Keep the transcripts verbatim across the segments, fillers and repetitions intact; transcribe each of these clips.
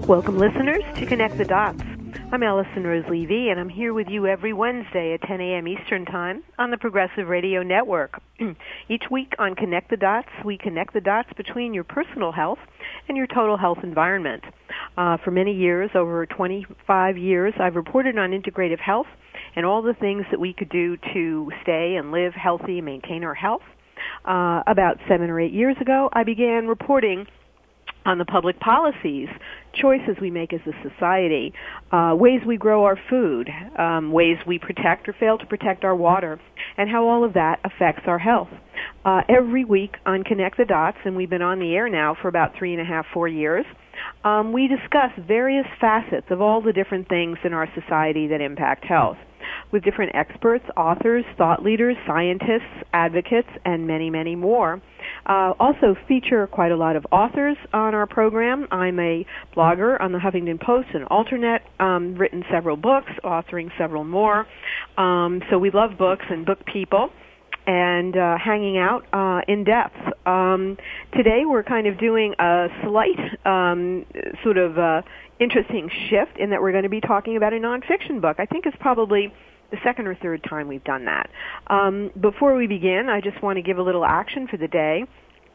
Welcome, listeners, to Connect the Dots. I'm Allison Rose Levy, and I'm here with you every Wednesday at ten a.m. Eastern Time on the Progressive Radio Network. Each week on Connect the Dots, we connect the dots between your personal health and your total health environment. Uh, for many years, over twenty-five years, I've reported on integrative health and all the things that we could do to stay and live healthy and maintain our health. Uh, about seven or eight years ago, I began reporting on the public policies, choices we make as a society, uh, ways we grow our food, um, ways we protect or fail to protect our water, and how all of that affects our health. Uh, every week on Connect the Dots, and we've been on the air now for about three and a half, four years, um, we discuss various facets of all the different things in our society that impact health, with different experts, authors, thought leaders, scientists, advocates, and many, many more. Uh, also feature quite a lot of authors on our program. I'm a blogger on the Huffington Post and Alternet, um, written several books, authoring several more. Um, so we love books and book people and uh, hanging out uh, in depth. Um, today we're kind of doing a slight um, sort of uh, interesting shift in that we're going to be talking about a nonfiction book. I think it's probably the second or third time we've done that. Um, before we begin, I just want to give a little action for the day.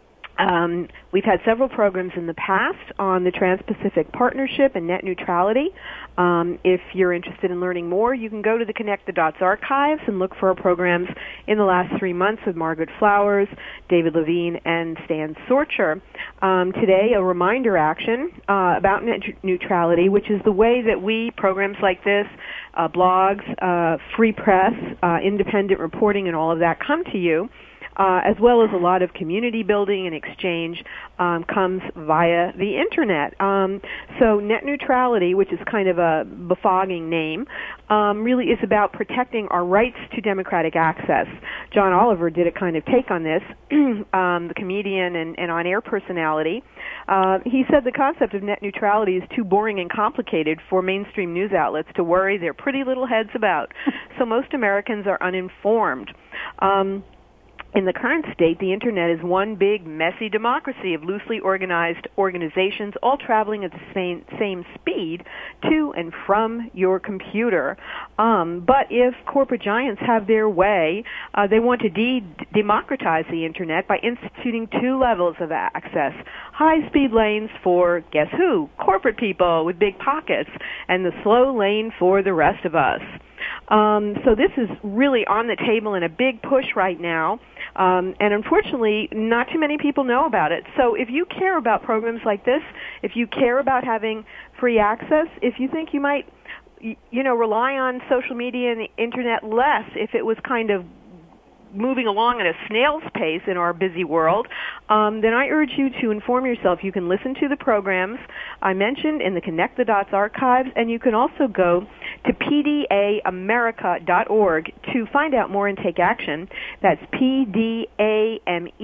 Um, we've had several programs in the past on the Trans-Pacific Partnership and net neutrality. Um, if you're interested in learning more, you can go to the Connect the Dots archives and look for our programs in the last three months with Margaret Flowers, David Levine, and Stan Sorcher. Um, today, a reminder action uh, about net neutrality, which is the way that we, programs like this, uh, blogs, uh, free press, uh, independent reporting, and all of that come to you. Uh, as well as a lot of community building and exchange um, comes via the Internet. Um, so net neutrality, which is kind of a befogging name, um, really is about protecting our rights to democratic access. John Oliver did a kind of take on this, um, the comedian and, and on-air personality. Uh, he said the concept of net neutrality is too boring and complicated for mainstream news outlets to worry their pretty little heads about. So most Americans are uninformed. Um, In the current state, the Internet is one big, messy democracy of loosely organized organizations all traveling at the same, same speed to and from your computer. Um, but if corporate giants have their way, uh, they want to de- democratize the Internet by instituting two levels of access. High-speed lanes for, guess who? Corporate people with big pockets, and the slow lane for the rest of us. Um, so this is really on the table and a big push right now, um, and unfortunately, not too many people know about it. So if you care about programs like this, if you care about having free access, if you think you might, you know, rely on social media and the Internet less if it was kind of moving along at a snail's pace in our busy world, um, then I urge you to inform yourself. You can listen to the programs I mentioned in the Connect the Dots archives, and you can also go to p d a america dot org to find out more and take action. That's p d a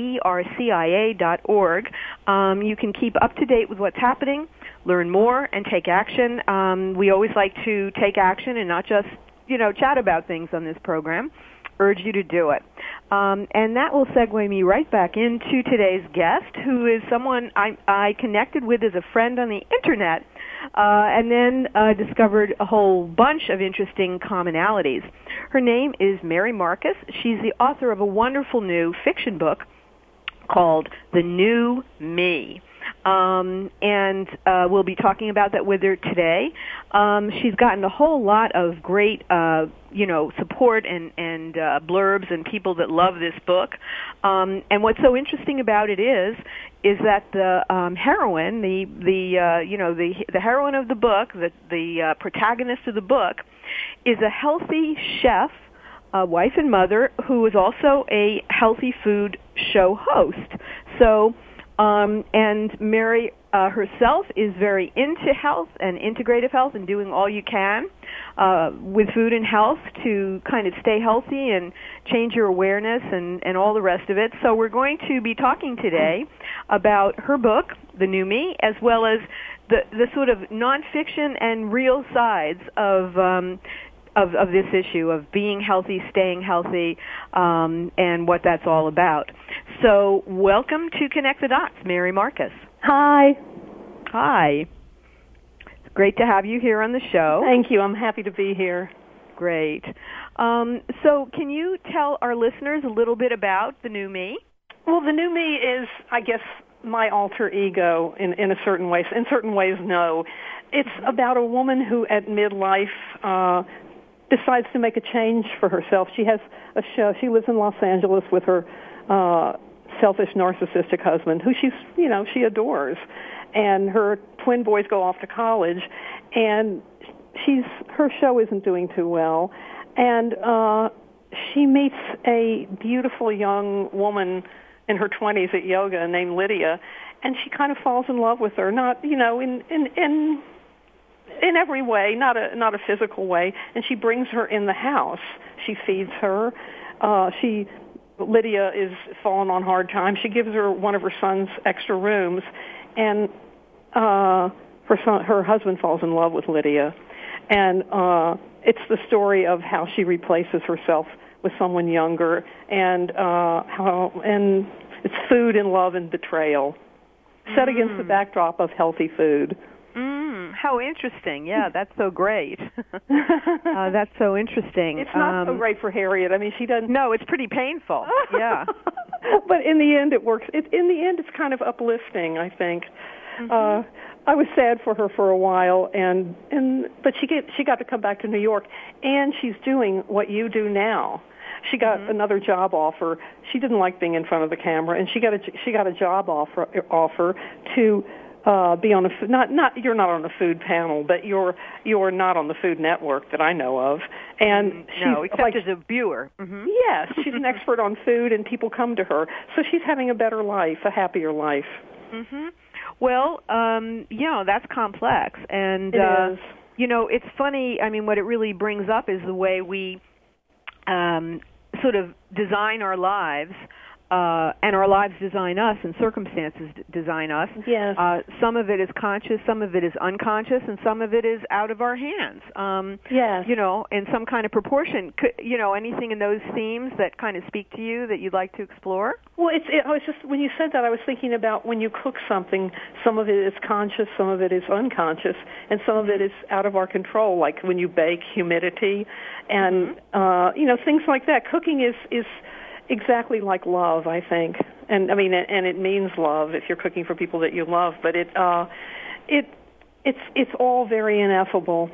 america dot org. Um, you can keep up to date with what's happening, learn more, and take action. Um, we always like to take action and not just, you know, chat about things on this program. Urge you to do it. Um, and that will segue me right back into today's guest, who is someone I, I connected with as a friend on the Internet, uh, and then uh, discovered a whole bunch of interesting commonalities. Her name is Mary Marcus. She's the author of a wonderful new fiction book called The New Me. Um, and uh, we'll be talking about that with her today. Um, she's gotten a whole lot of great, uh, you know, support and, and uh, blurbs and people that love this book. Um, and what's so interesting about it is, is that the um, heroine, the the uh, you know the the heroine of the book, the the uh, protagonist of the book, is a healthy chef, a wife and mother, who is also a healthy food show host. So. Um, and Mary uh, herself is very into health and integrative health and doing all you can uh, with food and health to kind of stay healthy and change your awareness and, and all the rest of it. So we're going to be talking today about her book, The New Me, as well as the, the sort of nonfiction and real sides of um, Of, of this issue of being healthy, staying healthy, um, and what that's all about. So welcome to Connect the Dots, Mary Marcus. Hi. Hi. Great to have you here on the show. Thank you. I'm happy to be here. Great. Um, so can you tell our listeners a little bit about the new me? Well, the new me is, I guess, my alter ego in, in a certain way. In certain ways, no. It's about a woman who at midlife uh, decides to make a change for herself. She has a show. She lives in Los Angeles with her uh, selfish, narcissistic husband, who she's, you know, she adores. And her twin boys go off to college, and she's her show isn't doing too well. And uh, she meets a beautiful young woman in her twenties at yoga named Lydia, and she kind of falls in love with her, not, you know, in in in in every way, not a not a physical way, and she brings her in the house. She feeds her. Uh, she Lydia is falling on hard times. She gives her one of her son's extra rooms, and uh, her son, her husband falls in love with Lydia, and uh, it's the story of how she replaces herself with someone younger, and uh, how and it's food and love and betrayal, set mm. against the backdrop of healthy food. Mm, how interesting! Yeah, that's so great. uh, that's so interesting. It's not um, so great for Harriet. I mean, she doesn't. No, it's pretty painful. Yeah, but in the end, it works. It, in the end, it's kind of uplifting, I think. Mm-hmm. Uh, I was sad for her for a while, and and but she get she got to come back to New York, and she's doing what you do now. She got mm-hmm. another job offer. She didn't like being in front of the camera, and she got a she got a job offer offer to uh, be on a not not you're not on the food panel, but you're you're not on the Food Network that I know of. And mm, she's no, except like, as a viewer. Mm-hmm. Yes, she's an expert on food, and people come to her, so she's having a better life, a happier life. Mm-hmm. Well, um, you know, that's complex, and it uh, is. You know, it's funny. I mean, what it really brings up is the way we um, sort of design our lives, uh, and our lives design us, and circumstances d- design us. Yes. Uh, some of it is conscious, some of it is unconscious, and some of it is out of our hands. Um, yes. You know, in some kind of proportion. Could, you know, anything in those themes that kind of speak to you that you'd like to explore? Well, it's. It, I was just when you said that, I was thinking about when you cook something. Some of it is conscious, some of it is unconscious, and some of it is out of our control. Like when you bake, humidity, and mm-hmm. uh, you know, things like that. Cooking is is. exactly like love, I think, and I mean, and it means love if you're cooking for people that you love. But it, uh, it, it's it's all very ineffable.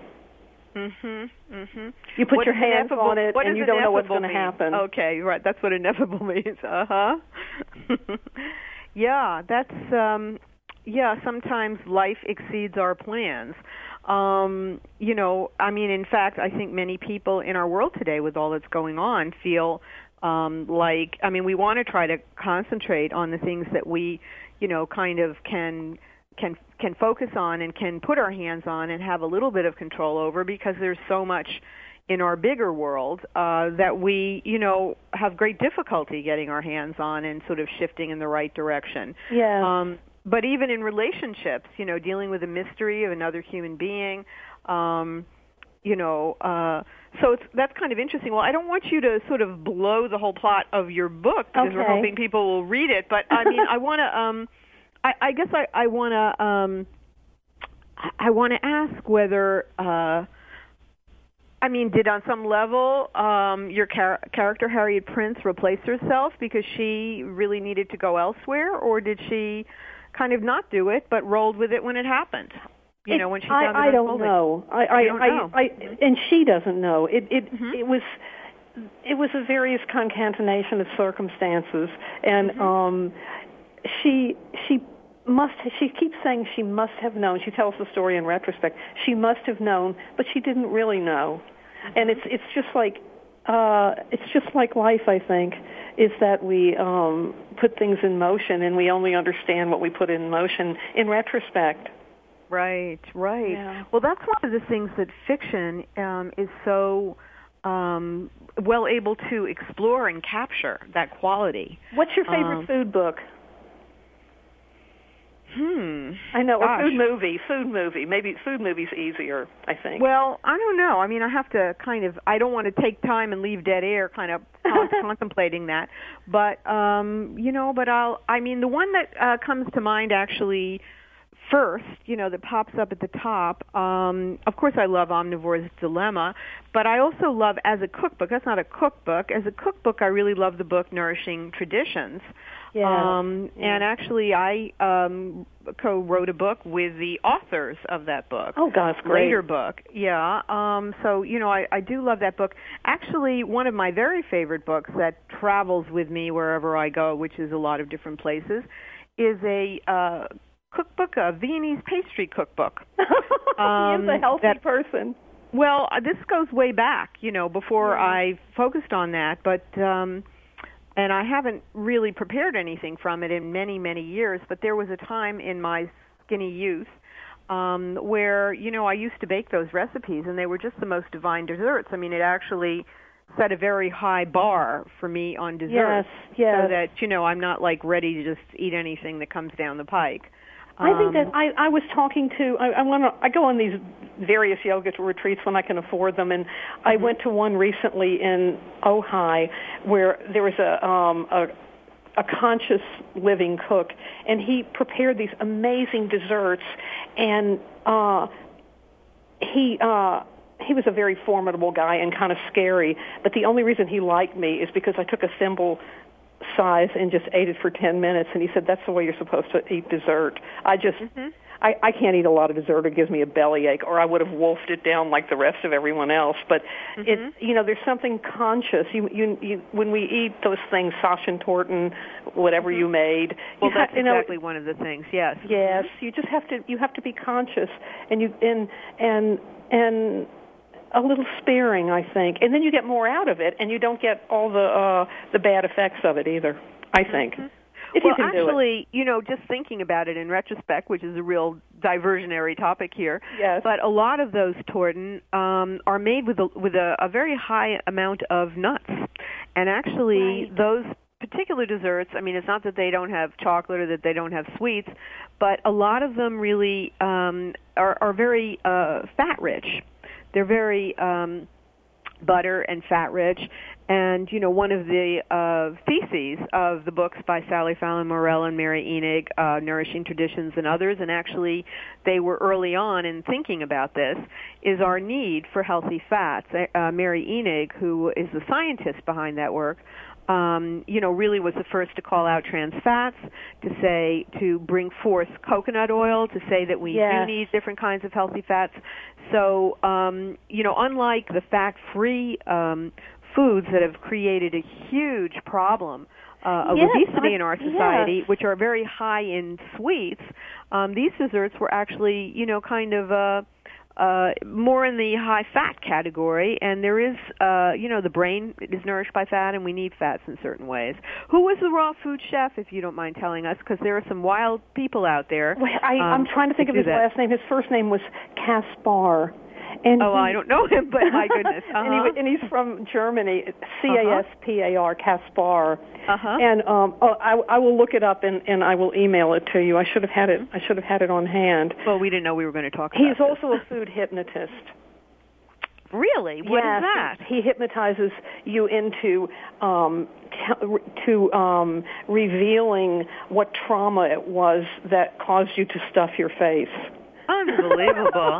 Mhm. Mhm. You put what your hands ineffable, on it, and you don't know what's going to mean? happen. Okay, right. That's what ineffable means. Uh huh. Yeah, that's um, yeah. Sometimes life exceeds our plans. Um, you know, I mean, in fact, I think many people in our world today, with all that's going on, feel. Um, like, I mean, we want to try to concentrate on the things that we, you know, kind of can can can focus on and can put our hands on and have a little bit of control over, because there's so much in our bigger world uh, that we, you know, have great difficulty getting our hands on and sort of shifting in the right direction. Yeah. Um, but even in relationships, you know, dealing with a mystery of another human being. Um, You know, uh, so it's, that's kind of interesting. Well, I don't want you to sort of blow the whole plot of your book, because okay. we're hoping people will read it. But I mean, I want to. Um, I, I guess I, I want to. Um, I want to ask whether. Uh, I mean, did on some level um, your char- character Harriet Prince replace herself because she really needed to go elsewhere, or did she kind of not do it but rolled with it when it happened? You it, know, when she found I, it I don't unfolding. know. I, I, don't I, know. I, and she doesn't know. It, it, mm-hmm. it was, it was a various concatenation of circumstances, and mm-hmm. um, she, she must. She keeps saying she must have known. She tells the story in retrospect. She must have known, but she didn't really know. Mm-hmm. And it's, it's just like, uh, it's just like life. I think is that we um, put things in motion, and we only understand what we put in motion in retrospect. Right, right. Yeah. Well, that's one of the things that fiction um, is so um, well able to explore and capture, that quality. What's your favorite um, food book? Hmm. I know, Gosh. a food movie, food movie. Maybe food movie's easier, I think. Well, I don't know. I mean, I have to kind of, I don't want to take time and leave dead air kind of contemplating that. But, um, you know, but I'll, I mean, the one that uh, comes to mind actually first, you know, that pops up at the top. Um, of course, I love Omnivore's Dilemma, but I also love, as a cookbook, that's not a cookbook, as a cookbook, I really love the book Nourishing Traditions. Yeah. Um, yeah. And actually, I um, co-wrote a book with the authors of that book. Oh, God, that's great. Later book, yeah. Um, so, you know, I, I do love that book. Actually, one of my very favorite books that travels with me wherever I go, which is a lot of different places, is a uh, cookbook, a Viennese pastry cookbook. Um, he is a healthy that, person. Well, uh, this goes way back, you know, before yeah. I focused on that, but... Um, And I haven't really prepared anything from it in many, many years, but there was a time in my skinny youth um, where, you know, I used to bake those recipes, and they were just the most divine desserts. I mean, it actually set a very high bar for me on desserts. Yes, yes. So that, you know, I'm not, like, ready to just eat anything that comes down the pike. I think that I, I was talking to, I, I, wanna, I go on these various yoga retreats when I can afford them, and I mm-hmm. went to one recently in Ojai where there was a, um, a, a conscious living cook, and he prepared these amazing desserts, and uh, he... Uh, he was a very formidable guy and kind of scary, but the only reason he liked me is because I took a thimble size and just ate it for ten minutes, and he said, that's the way you're supposed to eat dessert. I just, mm-hmm. I, I can't eat a lot of dessert. It gives me a bellyache, or I would have wolfed it down like the rest of everyone else. But, mm-hmm. it, you know, there's something conscious. You, you, you, when we eat those things, Sachsentorten, whatever mm-hmm. you made. Well, you that's ha- you exactly know, one of the things, yes. Yes, you just have to, you have to be conscious, and you, and, and, and, a little sparing, I think, and then you get more out of it, and you don't get all the uh, the bad effects of it either, I think. Mm-hmm. If well, you can actually, do it. you know, just thinking about it in retrospect, which is a real diversionary topic here, yes. but a lot of those torten um, are made with a, with a, a very high amount of nuts, and actually right. those particular desserts, I mean, it's not that they don't have chocolate or that they don't have sweets, but a lot of them really um, are, are very uh, fat-rich. They're very um, butter and fat-rich, and, you know, one of the uh, theses of the books by Sally Fallon Morell and Mary Enig, uh, Nourishing Traditions and others, and actually they were early on in thinking about this, is our need for healthy fats. Uh, Mary Enig, who is the scientist behind that work, Um, you know, really was the first to call out trans fats, to say, to bring forth coconut oil, to say that we yes. do need different kinds of healthy fats. So, um, you know, unlike the fat-free um, foods that have created a huge problem uh, of yes, obesity I, in our society, yes. which are very high in sweets, um, these desserts were actually, you know, kind of... Uh, Uh, more in the high-fat category, and there is, uh, you know, the brain is nourished by fat, and we need fats in certain ways. Who was the raw food chef, if you don't mind telling us, because there are some wild people out there. Well, I, um, I'm trying to think of his that. last name. His first name was Caspar. And oh, he, I don't know him, but my goodness. Uh-huh. and, he, and he's from Germany, C A S P A R, Caspar. Uh-huh. And um, oh, I, I will look it up, and, and I will email it to you. I should have had it. I should have had it on hand. Well, we didn't know we were going to talk about He's this. also a food hypnotist. Really? What yes, is that? He hypnotizes you into um, t- to um, revealing what trauma it was that caused you to stuff your face. Unbelievable.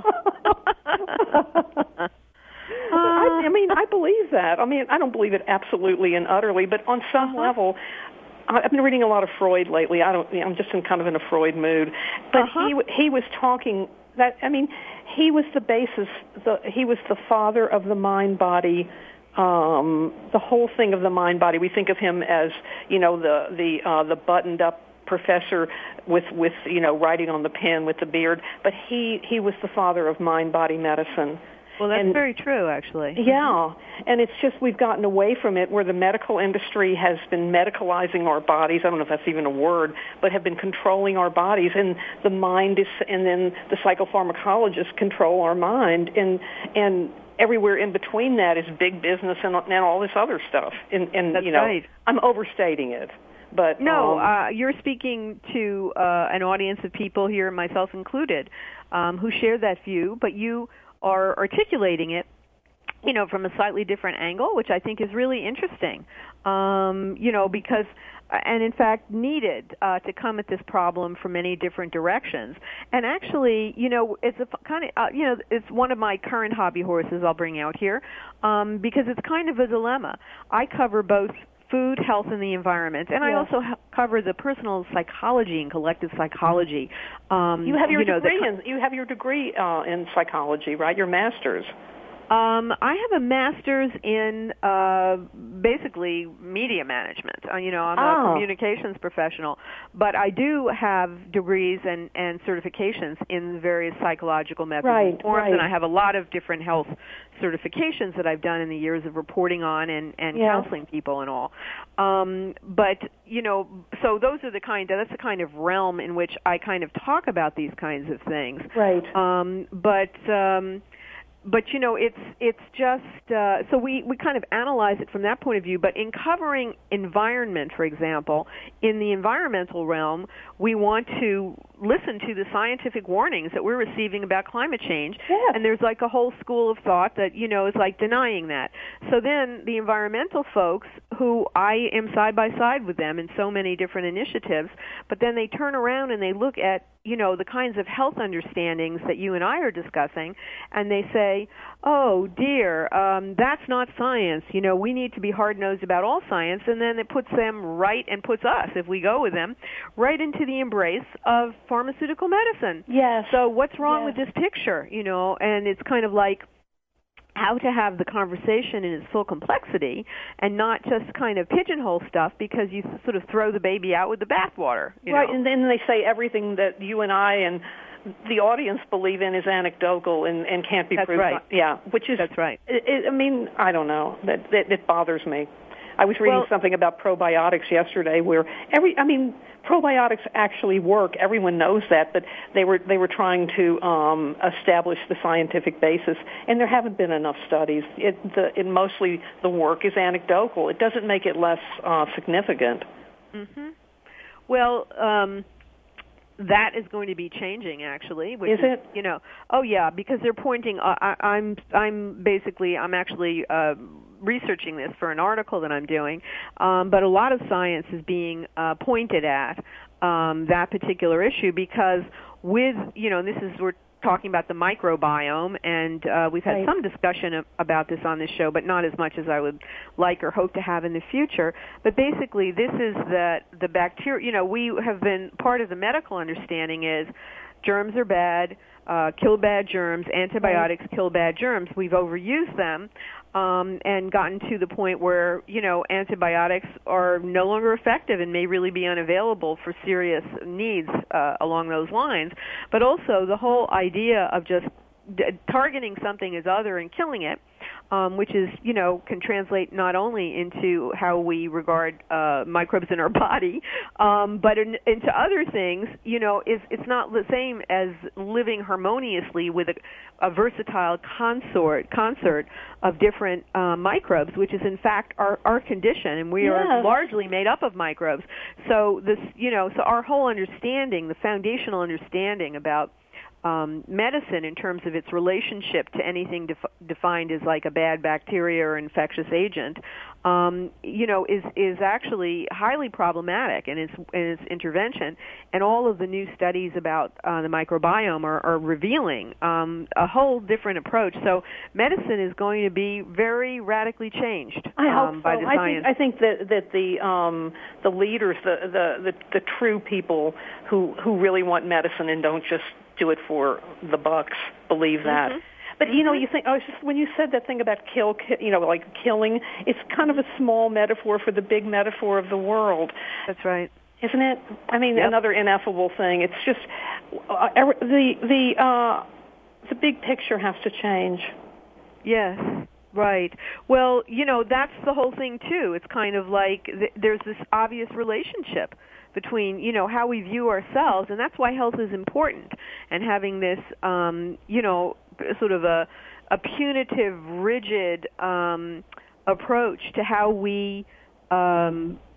I, I mean, I believe that. I mean, I don't believe it absolutely and utterly, but on some uh-huh. level, I've been reading a lot of Freud lately. I don't. I'm just in kind of in a Freud mood. But uh-huh. he he was talking that. I mean, he was the basis. The, he was the father of the mind-body. Um, the whole thing of the mind-body. We think of him as, you know, the the uh, the buttoned-up professor with with you know writing on the pen with the beard. But he he was the father of mind-body medicine. Well, that's and, very true, actually. Yeah, and it's just we've gotten away from it where the medical industry has been medicalizing our bodies. I don't know if that's even a word, but have been controlling our bodies, and the mind is, and then the psychopharmacologists control our mind, and and everywhere in between that is big business and, and all this other stuff. And, and that's you know, right. I'm overstating it. But no, um, uh, you're speaking to uh, an audience of people here, myself included, um, who share that view, but you are articulating it you know, from a slightly different angle, which I think is really interesting, um, you know, because, and in fact needed uh, to come at this problem from many different directions. And actually, you know, it's a kind of, uh, you know, it's one of my current hobby horses I'll bring out here, um, because it's kind of a dilemma. I cover both food, health, and the environment, and yeah. I also ha- cover the personal psychology and collective psychology. Um, you have your you know, degree the, in you have your degree uh, in psychology, right? Your master's. Um, I have a master's in uh, basically media management. Uh, you know, I'm oh. a communications professional, but I do have degrees and, and certifications in various psychological methods right, and forms, right. and I have a lot of different health certifications that I've done in the years of reporting on and, and yeah. counseling people and all. Um, but, you know, so those are the kind, that's the kind of realm in which I kind of talk about these kinds of things. Right. Um, but... Um, But, you know, it's it's just, uh, so we, we kind of analyze it from that point of view, but in covering environment, for example, in the environmental realm, we want to listen to the scientific warnings that we're receiving about climate change, yeah. and there's like a whole school of thought that, you know, is like denying that. So then the environmental folks, who I am side by side with them in so many different initiatives, but then they turn around and they look at, you know, the kinds of health understandings that you and I are discussing, and they say, oh, dear, um, that's not science. You know, we need to be hard-nosed about all science, and then it puts them right, and puts us, if we go with them, right into the embrace of pharmaceutical medicine. Yes. So what's wrong yes. with this picture, you know? And it's kind of like how to have the conversation in its full complexity and not just kind of pigeonhole stuff because you sort of throw the baby out with the bathwater. You right, know? And then they say everything that you and I and the audience believe in is anecdotal and, and can't be That's proved. Right. Yeah, which is That's right. It, it, I mean, I don't know. That, that it bothers me. I was reading well, something about probiotics yesterday, where every, I mean, probiotics actually work. Everyone knows that, but they were they were trying to um, establish the scientific basis, and there haven't been enough studies. It, the, it mostly the work is anecdotal. It doesn't make it less uh, significant. Mm-hmm. Well. Um, That is going to be changing, actually. Which is, is it? You know, oh yeah, because they're pointing. Uh, I, I'm, I'm basically, I'm actually uh, researching this for an article that I'm doing. Um, but a lot of science is being uh, pointed at um, that particular issue because with, you know, and this is we're talking about the microbiome, and uh, we've had right. some discussion of, about this on this show, but not as much as I would like or hope to have in the future. But basically, this is that the bacteria, you know, we have been, part of the medical understanding is germs are bad, uh, kill bad germs, antibiotics right. kill bad germs. We've overused them um, and gotten to the point where, you know, antibiotics are no longer effective and may really be unavailable for serious needs uh, along those lines. But also the whole idea of just d- targeting something as other and killing it, um, which is, you know, can translate not only into how we regard uh, microbes in our body, um, but in, into other things, you know, is it's not the same as living harmoniously with a, a versatile consort concert of different uh, microbes, which is in fact our, our condition, and we yes. are largely made up of microbes. So this, you know, so our whole understanding, the foundational understanding about Um, medicine in terms of its relationship to anything def- defined as like a bad bacteria or infectious agent, um, you know, is is actually highly problematic in its in its intervention. And all of the new studies about uh, the microbiome are, are revealing um, a whole different approach. So medicine is going to be very radically changed I hope um, so. by the I science. think I think that that the um, the leaders, the, the the the true people who who really want medicine and don't just do it for the bucks, believe that. Mm-hmm. But you know, you think, I was just when you said that thing about kill, you know, like killing, it's kind of a small metaphor for the big metaphor of the world. That's right, isn't it? I mean, yep. another ineffable thing. It's just uh, the the uh, the big picture has to change. Yes. Right. Well, you know, that's the whole thing, too. It's kind of like th- there's this obvious relationship between, you know, how we view ourselves, and that's why health is important, and having this, um, you know, sort of a, a punitive, rigid um, approach to how we um,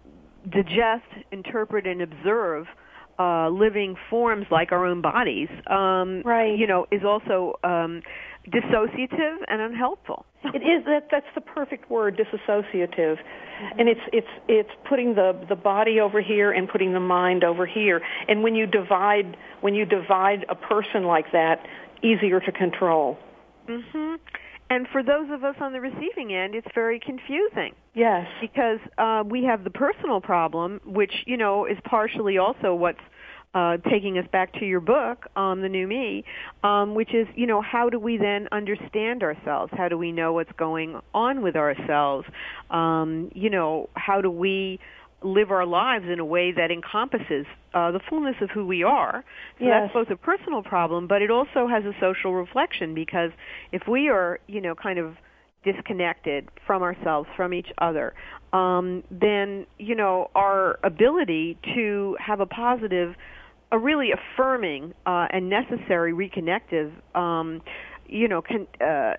digest, interpret, and observe uh, living forms like our own bodies, um, right. you know, is also um, dissociative and unhelpful. It is that that's the perfect word, disassociative. Mm-hmm. And it's it's it's putting the the body over here and putting the mind over here. And when you divide when you divide a person like that, easier to control. Mhm. And for those of us on the receiving end, it's very confusing. Yes. Because uh, we have the personal problem, which, you know, is partially also what's uh, taking us back to your book, um, The New Me, um, which is, you know, how do we then understand ourselves? How do we know what's going on with ourselves? Um, you know, how do we live our lives in a way that encompasses uh, the fullness of who we are? So yes. that's both a personal problem, but it also has a social reflection, because if we are, you know, kind of disconnected from ourselves, from each other, um, then, you know, our ability to have a positive, a really affirming uh, and necessary reconnective, um, you know, con- uh,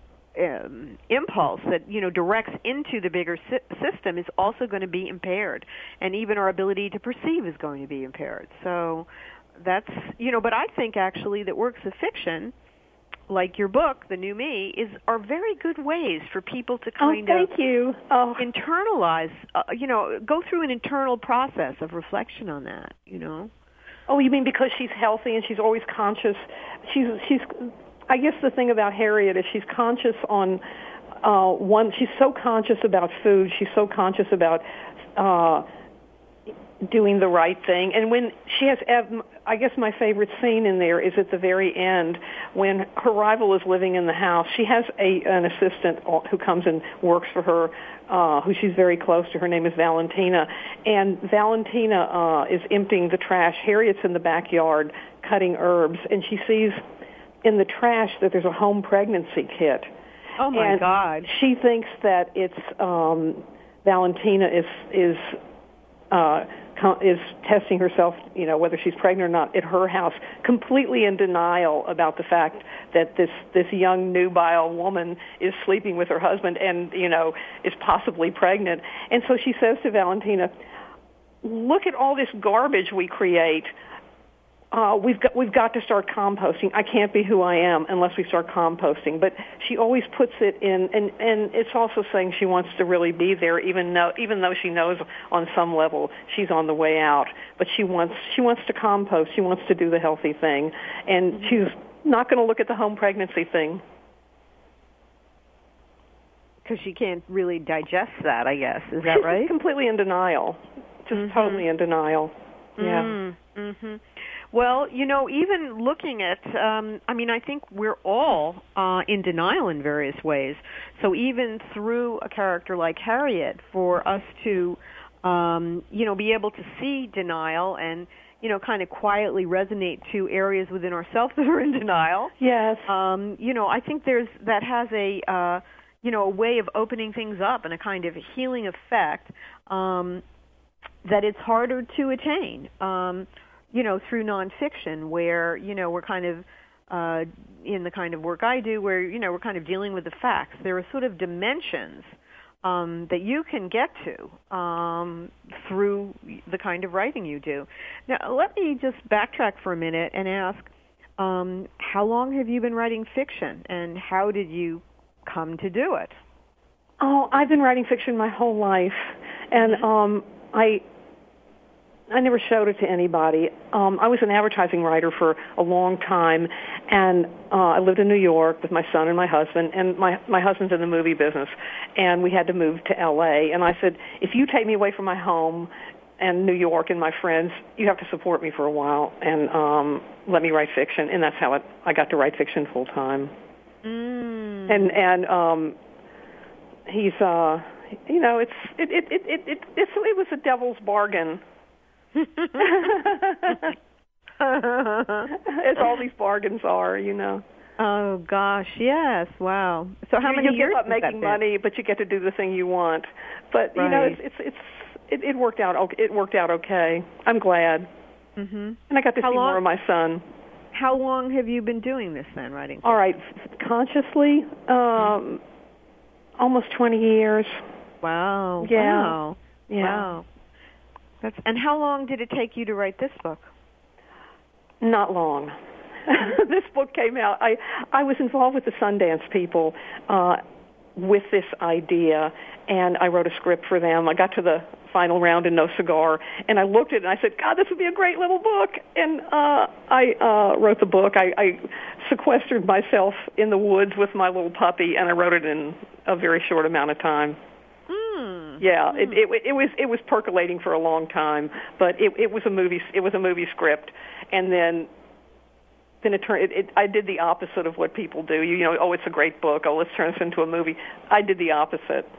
Um, impulse that, you know, directs into the bigger si- system is also going to be impaired, and even our ability to perceive is going to be impaired. So that's, you know, but I think actually that works of fiction, like your book, The New Me, is are very good ways for people to kind oh, thank of you. Oh. internalize, uh, you know, go through an internal process of reflection on that, you know. Oh, you mean because she's healthy and she's always conscious? She's she's. I guess the thing about Harriet is she's conscious on uh, one. She's so conscious about food. She's so conscious about uh, doing the right thing. And when she has, I guess my favorite scene in there is at the very end when her rival is living in the house. She has a an assistant who comes and works for her, uh, who she's very close to. Her name is Valentina, and Valentina uh, is emptying the trash. Harriet's in the backyard cutting herbs, and she sees in the trash that there's a home pregnancy kit. Oh my and God! She thinks that it's um, Valentina is is uh, is testing herself, you know, whether she's pregnant or not, at her house, completely in denial about the fact that this this young nubile woman is sleeping with her husband and, you know, is possibly pregnant. And so she says to Valentina, "Look at all this garbage we create. Uh, we've got we've got to start composting. I can't be who I am unless we start composting." But she always puts it in, and, and it's also saying she wants to really be there, even though even though she knows on some level she's on the way out. But she wants she wants to compost. She wants to do the healthy thing, and mm-hmm. she's not going to look at the home pregnancy thing because she can't really digest that. I guess is that she's right? She's completely in denial, just mm-hmm. totally in denial. Yeah. Mm-hmm. Well, you know, even looking at, um, I mean, I think we're all uh, in denial in various ways. So even through a character like Harriet, for us to, um, you know, be able to see denial and, you know, kind of quietly resonate to areas within ourselves that are in denial. Yes. Um, you know, I think there's that has a, uh, you know, a way of opening things up and a kind of healing effect um, that it's harder to attain. Um, you know, through nonfiction, where, you know, we're kind of, uh, in the kind of work I do, where, you know, we're kind of dealing with the facts. There are sort of dimensions um, that you can get to um, through the kind of writing you do. Now, let me just backtrack for a minute and ask, um, how long have you been writing fiction, and how did you come to do it? Oh, I've been writing fiction my whole life, and mm-hmm. um, I... I never showed it to anybody. Um, I was an advertising writer for a long time, and uh, I lived in New York with my son and my husband, and my, my husband's in the movie business, and we had to move to L A, and I said, if you take me away from my home and New York and my friends, you have to support me for a while and um, let me write fiction, and that's how it, I got to write fiction full time. Mm. And, and um, he's, uh, you know, it's, it, it, it, it, it, it's, it was a devil's bargain. As all these bargains are, you know. Oh gosh, yes, wow. So how you, many you years? You give up making money, but you get to do the thing you want. But right. you know, it's it's, it's it, it worked out. It worked out okay. I'm glad. Mm-hmm. And I got to how see long, more of my son. How long have you been doing this then, writing? All right, consciously, um, mm-hmm. almost twenty years. Wow. Yeah. Wow. Yeah. Wow. That's, and how long did it take you to write this book? Not long. This book came out. I I was involved with the Sundance people uh, with this idea, and I wrote a script for them. I got to the final round in No Cigar, and I looked at it and I said, God, this would be a great little book. And uh, I uh, wrote the book. I, I sequestered myself in the woods with my little puppy, and I wrote it in a very short amount of time. Mm. Yeah, mm. It, it, it was it was percolating for a long time, but it, it was a movie it was a movie script, and then then it turned. It, it, I did the opposite of what people do. You, you know, oh, it's a great book. Oh, let's turn this into a movie. I did the opposite.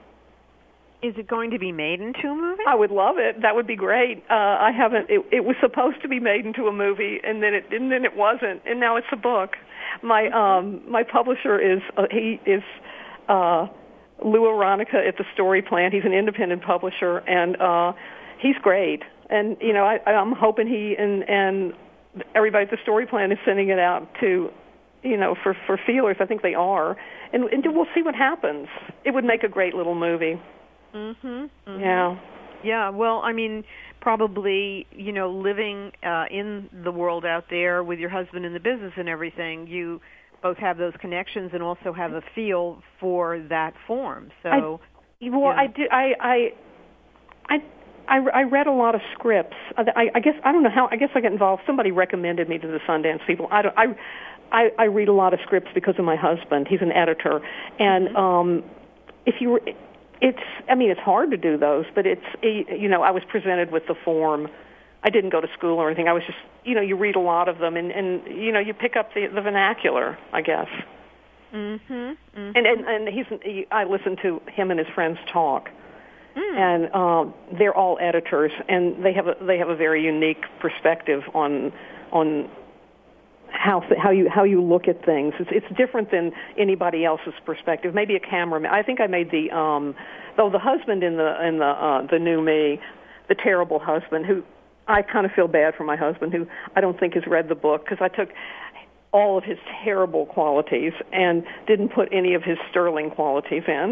Is it going to be made into a movie? I would love it. That would be great. Uh, I haven't. It, it was supposed to be made into a movie, and then it and then it wasn't, and now it's a book. My um, my publisher is uh, he is uh, Lou Aronica at the Story Plant. He's an independent publisher, and uh, he's great. And you know, I, I'm hoping he and and everybody at the Story Plant is sending it out to, you know, for for feelers. I think they are, and, and we'll see what happens. It would make a great little movie. Mhm. mhm. Yeah. Yeah. Well, I mean, probably, you know, living uh, in the world out there with your husband in the business and everything, you both have those connections and also have a feel for that form. So, I, well, you know. I did. I, I, I, I, I read a lot of scripts. I, I guess I don't know how. I guess I got involved. Somebody recommended me to the Sundance people. I don't. I, I, I read a lot of scripts because of my husband. He's an editor, and mm-hmm. um, if you were. It's, I mean, it's hard to do those, but it's, you know, I was presented with the form. I didn't go to school or anything. I was just, you know, you read a lot of them, and, and you know, you pick up the, the vernacular, I guess. Mm-hmm. mm-hmm. And, and, and he's, he, I listen to him and his friends talk, mm. and um, they're all editors, and they have a, they have a very unique perspective on, on how how you how you look at things. It's it's different than anybody else's perspective. Maybe a cameraman. I think I made the um though the husband in the in the uh, the new me, the terrible husband who I kind of feel bad for my husband who I don't think has read the book because I took all of his terrible qualities and didn't put any of his sterling qualities in.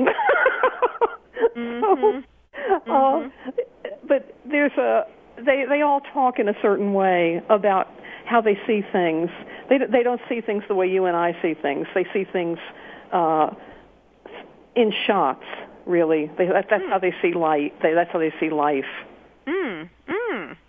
mm-hmm. so, mm-hmm. Uh, but there's a they they all talk in a certain way about how they see things. They they don't see things the way you and I see things. They see things uh, in shots. Really, they, that, that's mm. how they see light. They, that's how they see life. Mm. Mm.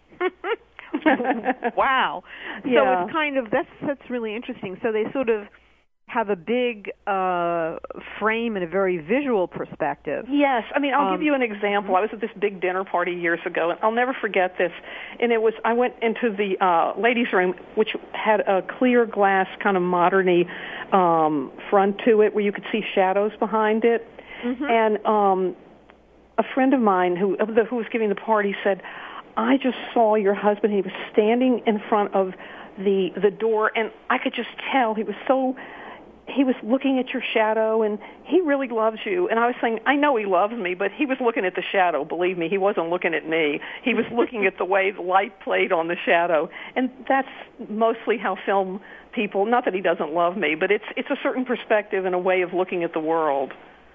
Wow. So yeah. it's kind of that's that's really interesting. So they sort of have a big uh, frame and a very visual perspective. Yes. I mean, I'll um, give you an example. I was at this big dinner party years ago, and I'll never forget this. And it was, I went into the uh, ladies' room, which had a clear glass kind of modern-y um, front to it where you could see shadows behind it. Mm-hmm. And um, a friend of mine who, who was giving the party said, I just saw your husband. He was standing in front of the the door, and I could just tell he was so... he was looking at your shadow, and he really loves you. And I was saying, I know he loves me, but he was looking at the shadow. Believe me, he wasn't looking at me. He was looking at the way the light played on the shadow. And that's mostly how film people, not that he doesn't love me, but it's it's a certain perspective and a way of looking at the world.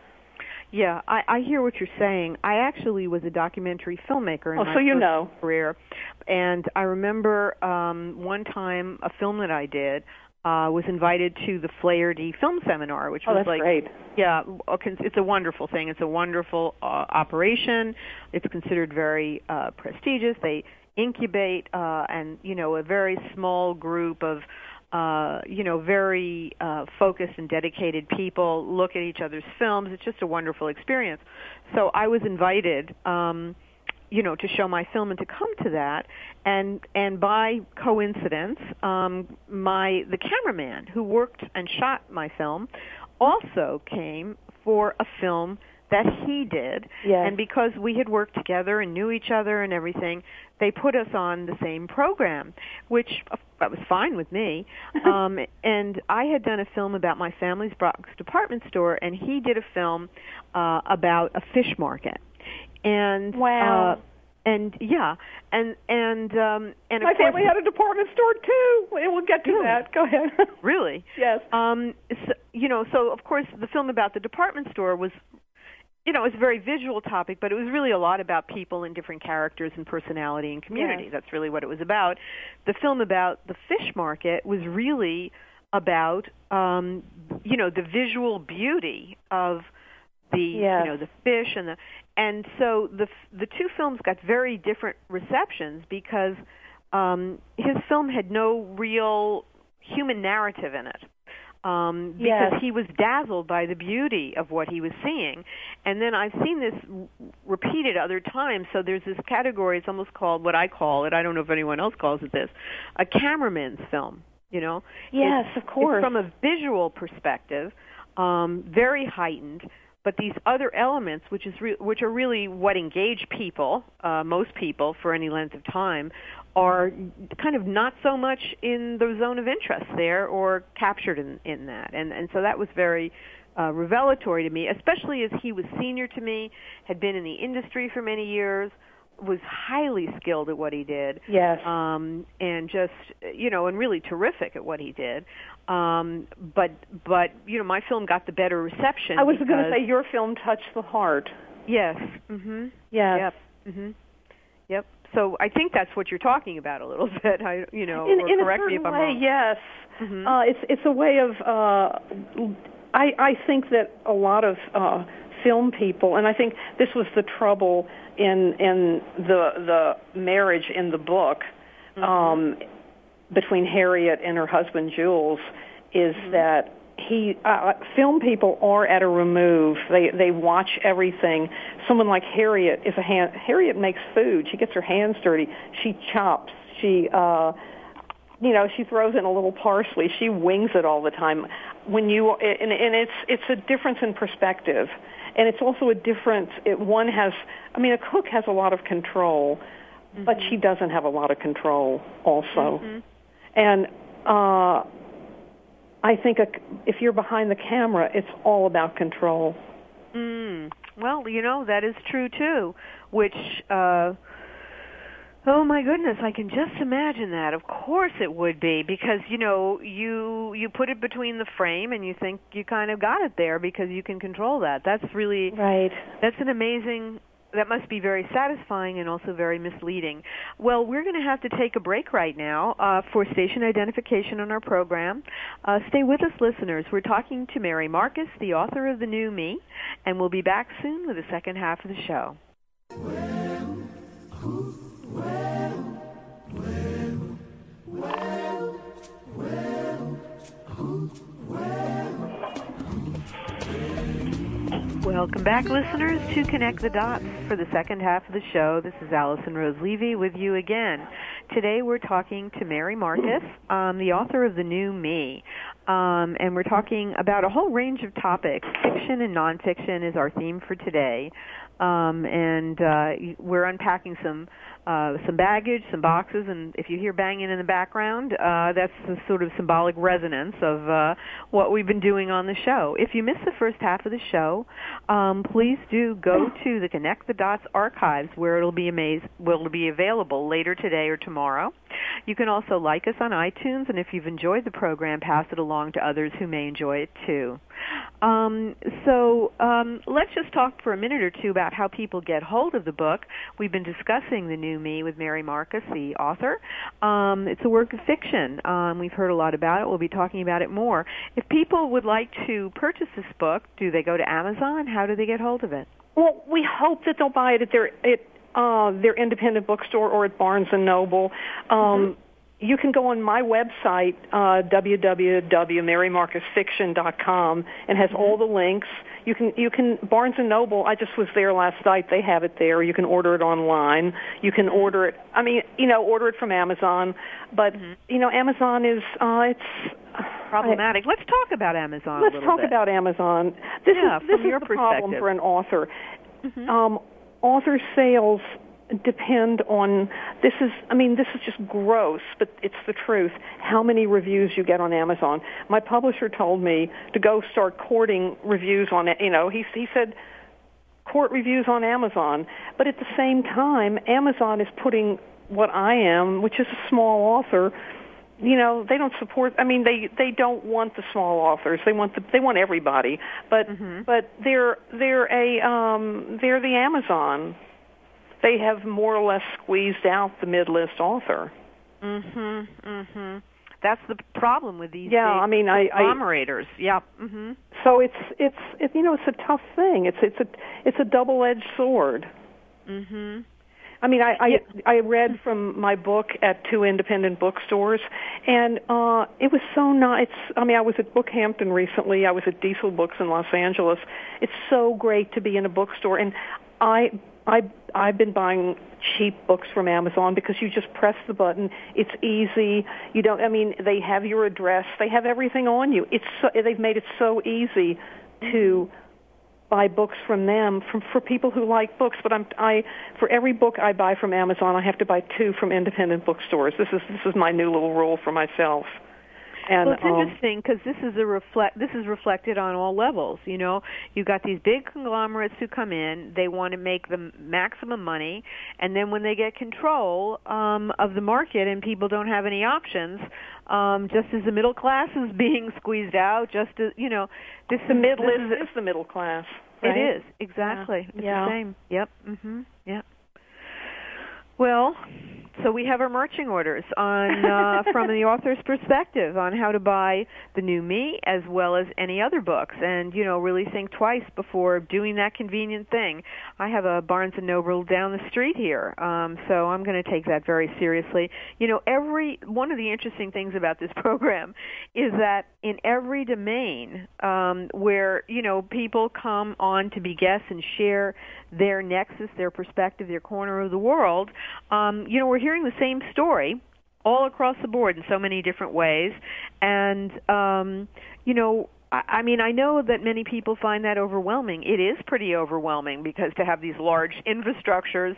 Yeah, I, I hear what you're saying. I actually was a documentary filmmaker in oh, my so you first know. career. And I remember um, one time a film that I did, Uh, was invited to the Flaherty Film Seminar, which oh, was that's like, great. yeah, it's a wonderful thing. It's a wonderful uh, operation. It's considered very uh, prestigious. They incubate, uh, and you know, a very small group of, uh, you know, very uh, focused and dedicated people look at each other's films. It's just a wonderful experience. So I was invited. Um, you know, to show my film and to come to that. And and by coincidence, um, my the cameraman who worked and shot my film also came for a film that he did. Yes. And because we had worked together and knew each other and everything, they put us on the same program, which uh, that was fine with me. um, and I had done a film about my family's Bronx department store, and he did a film uh, about a fish market. And wow, uh, and yeah, and and um, and of my course, family had a department store too. We'll get to really? that. Go ahead. Really? Yes. Um, so, you know, so of course the film about the department store was, you know, it's a very visual topic, but it was really a lot about people and different characters and personality and community. Yes. That's really what it was about. The film about the fish market was really about, um, you know, the visual beauty of the yes. you know the fish and the and so the the two films got very different receptions because um, his film had no real human narrative in it. Um, because yes. he was dazzled by the beauty of what he was seeing. And then I've seen this repeated other times, so there's this category, it's almost called what I call it, I don't know if anyone else calls it this, a cameraman's film, you know? Yes, it's, of course. It's from a visual perspective, um, very heightened, but these other elements, which is re- which are really what engage people, uh, most people, for any length of time, are kind of not so much in the zone of interest there or captured in, in that. And, and so that was very uh, revelatory to me, especially as he was senior to me, had been in the industry for many years, was highly skilled at what he did. Yes. Um, and just, you know, and really terrific at what he did. Um, but, but you know, my film got the better reception. I was because, going to say your film touched the heart. Yes. Mm-hmm. Yes. Yep. Mm-hmm. Yep. So I think that's what you're talking about a little bit. I, you know, in, or in correct a me if I'm way, wrong. Yes. Mm-hmm. Uh, it's it's a way of. Uh, I I think that a lot of uh, film people, and I think this was the trouble in in the the marriage in the book mm-hmm. um, between Harriet and her husband Jules, is mm-hmm. that. He uh, film people are at a remove. They they watch everything. Someone like Harriet is a hand. Harriet makes food. She gets her hands dirty. She chops. She uh, you know she throws in a little parsley. She wings it all the time. When you and, and it's it's a difference in perspective, and it's also a difference. It, one has. I mean, a cook has a lot of control, mm-hmm. but she doesn't have a lot of control also, mm-hmm. and. Uh, I think a, if you're behind the camera, it's all about control. Mm. Well, you know, that is true, too, which, uh, oh, my goodness, I can just imagine that. Of course it would be, because, you know, you you put it between the frame and you think you kind of got it there because you can control that. That's really, right. That's an amazing... That must be very satisfying and also very misleading. Well, we're going to have to take a break right now uh, for station identification on our program. Uh, stay with us, listeners. We're talking to Mary Marcus, the author of The New Me, and we'll be back soon with the second half of the show. Well, well, well, well, well, well. Welcome back, listeners, to Connect the Dots for the second half of the show. This is Allison Rose Levy with you again. Today we're talking to Mary Marcus, um, the author of The New Me, um, and we're talking about a whole range of topics. Fiction and nonfiction is our theme for today, um, and uh, we're unpacking some uh, some baggage, some boxes, and if you hear banging in the background, uh, that's the sort of symbolic resonance of uh, what we've been doing on the show. If you missed the first half of the show, um, please do go to the Connect the Dots archives, where it'll be amaz- will be available later today or tomorrow. You can also like us on iTunes, and if you've enjoyed the program, pass it along to others who may enjoy it too. Um, so um, let's just talk for a minute or two about how people get hold of the book. We've been discussing The New Me with Mary Marcus, the author. Um, it's a work of fiction. Um, we've heard a lot about it. We'll be talking about it more. If people would like to purchase this book, do they go to Amazon? How do they get hold of it? Well, we hope that they'll buy it at their at uh, their independent bookstore or at Barnes and Noble. Um, mm-hmm. You can go on my website, uh, w w w dot mary marcus fiction dot com, and has mm-hmm. all the links. You can, you can, Barnes and Noble, I just was there last night, they have it there. You can order it online. You can order it, I mean, you know, order it from Amazon. But, mm-hmm. you know, Amazon is, uh, it's... problematic. I, let's talk about Amazon Let's a little talk bit. about Amazon. This yeah, is, this from is your the perspective. problem for an author. Mm-hmm. Um, author sales depend on, this is, I mean, this is just gross, but it's the truth, how many reviews you get on Amazon. My publisher told me to go start courting reviews on it. You know, he, he said, court reviews on Amazon. But at the same time, Amazon is putting what I am, which is a small author, you know, they don't support, I mean, they, they don't want the small authors. They want the, they want everybody. But, mm-hmm. but they're, they're a, um, they're the Amazon. They have more or less squeezed out the mid-list author. Mm-hmm, mm-hmm. That's the problem with these yeah, I mean, I, conglomerators. I, yeah. Mm-hmm. So it's it's it, you know it's a tough thing. It's it's a it's a double-edged sword. Mhm. I mean, I, I yeah. I read from my book at two independent bookstores, and uh, it was so nice. I mean, I was at Bookhampton recently. I was at Diesel Books in Los Angeles. It's so great to be in a bookstore, and I I I've been buying cheap books from Amazon because you just press the button. It's easy. You don't. I mean, they have your address. They have everything on you. It's so, they've made it so easy to buy books from them from for people who like books. But I'm I for every book I buy from Amazon, I have to buy two from independent bookstores. This is this is my new little rule for myself. And, well, it's um, interesting because this is a reflect. This is reflected on all levels. You know, you got these big conglomerates who come in. They want to make the maximum money, and then when they get control um, of the market and people don't have any options, um, just as the middle class is being squeezed out, just as you know, this the middle this is, is, is the middle class. Right? It is exactly. Yeah. It's yeah. the same. Yep. Mhm. Yep. Well, so we have our marching orders on uh, from the author's perspective on how to buy the new Me as well as any other books, and you know really think twice before doing that convenient thing. I have a Barnes and Noble down the street here, um, so I'm going to take that very seriously. You know, every one of the interesting things about this program is that in every domain um, where you know people come on to be guests and share their nexus, their perspective, their corner of the world, um, you know, we're hearing the same story all across the board in so many different ways. And, um, you know, I, I mean, I know that many people find that overwhelming. It is pretty overwhelming because to have these large infrastructures,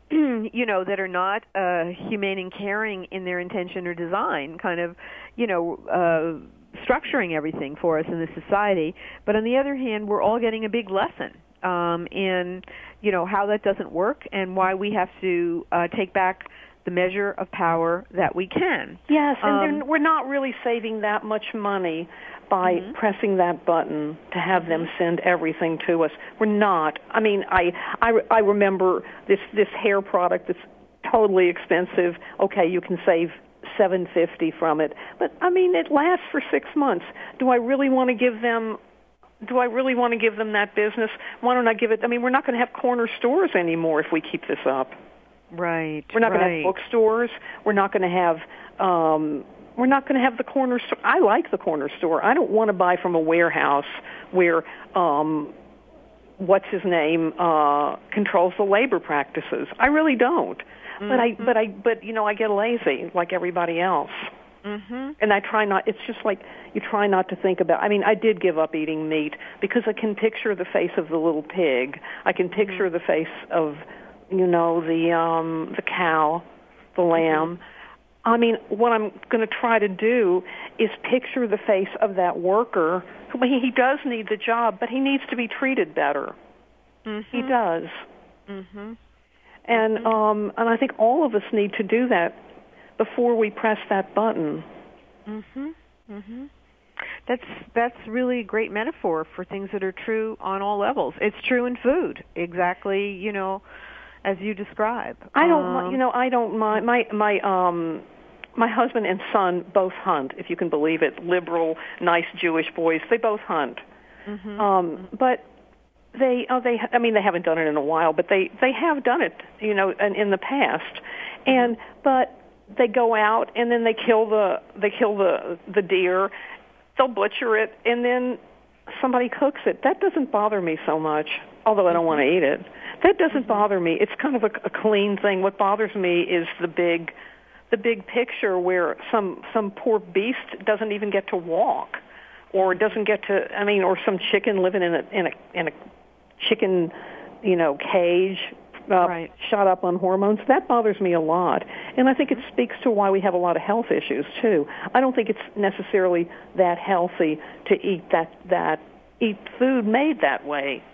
you know, that are not uh, humane and caring in their intention or design, kind of, you know, uh, structuring everything for us in this society. But on the other hand, we're all getting a big lesson um, in, you know, how that doesn't work and why we have to uh, take back the measure of power that we can. Yes, and um, we're not really saving that much money by mm-hmm. pressing that button to have them send everything to us. We're not. I mean, I, I, I remember this, this hair product that's totally expensive. Okay, you can save seven hundred fifty dollars from it. But, I mean, it lasts for six months. Do I really want to give them Do I really want to give them that business? Why don't I give it? I mean, we're not going to have corner stores anymore if we keep this up. Right. We're not right. going to have bookstores. We're not going to have. Um, we're not going to have the corner store. I like the corner store. I don't want to buy from a warehouse where um, what's his name uh, controls the labor practices. I really don't. Mm-hmm. But I. But I. But you know, I get lazy like everybody else. Mm-hmm. And I try not, it's just like you try not to think about, I mean, I did give up eating meat because I can picture the face of the little pig. I can picture mm-hmm. the face of, you know, the um, the cow, the lamb. Mm-hmm. I mean, what I'm going to try to do is picture the face of that worker. He, he does need the job, but he needs to be treated better. Mm-hmm. He does. Mm-hmm. And mm-hmm. um, and I think all of us need to do that before we press that button. Mhm. Mhm. That's that's really a great metaphor for things that are true on all levels. It's true in food, exactly, you know, as you describe. I don't um, you know, I don't mind my my um my husband and son both hunt, if you can believe it. Liberal, nice Jewish boys, they both hunt. Mm-hmm. Um but they oh they I mean they haven't done it in a while, but they they have done it, you know, in, in the past. And but they go out and then they kill the they kill the the deer, they'll butcher it, and then somebody cooks it. That doesn't bother me so much, although I don't want to eat it. That doesn't mm-hmm. bother me. It's kind of a, a clean thing. What bothers me is the big the big picture where some some poor beast doesn't even get to walk, or doesn't get to I mean, or some chicken living in a in a in a chicken, you know, cage. Uh, right. shot up on hormones. That bothers me a lot. And I think it speaks to why we have a lot of health issues, too. I don't think it's necessarily that healthy to eat that, that eat food made that way.